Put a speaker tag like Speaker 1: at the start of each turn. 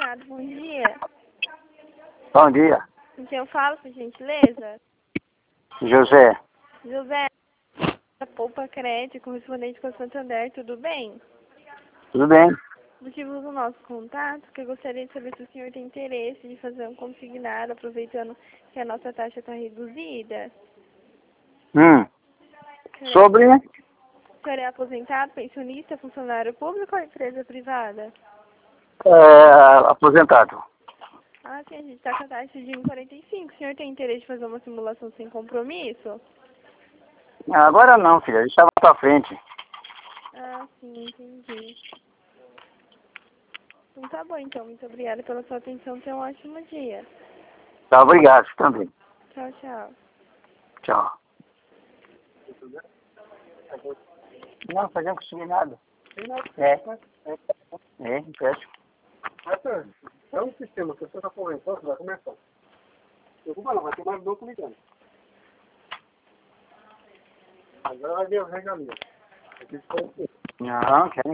Speaker 1: consignado. Bom dia.
Speaker 2: Bom dia.
Speaker 1: Com quem eu falo, por gentileza?
Speaker 2: José.
Speaker 1: José, da Poupa Crédito, correspondente com a Santander, tudo bem?
Speaker 2: Tudo bem?
Speaker 1: O motivo do nosso contato, que eu gostaria de saber se o senhor tem interesse de fazer um consignado, aproveitando que a nossa taxa está reduzida.
Speaker 2: Sobre?
Speaker 1: O senhor é aposentado, pensionista, funcionário público ou empresa privada?
Speaker 2: Aposentado.
Speaker 1: Ah, sim, a gente está com a taxa de 1,45. O senhor tem interesse de fazer uma simulação sem compromisso?
Speaker 2: Agora não, filha. Deixa lá pra frente.
Speaker 1: Ah, sim, entendi. Então tá bom, então. Muito obrigada pela sua atenção. Tenha um ótimo dia.
Speaker 2: Tá, obrigado. Também.
Speaker 1: Tchau, tchau.
Speaker 2: Tchau. Não, fazer não consegui nada. Empréstimo.
Speaker 3: É um sistema que você está comentando, vai começar. Preocupa não, vai ter mais louco ligando. Agora vai ver o regalia.
Speaker 2: Não, quero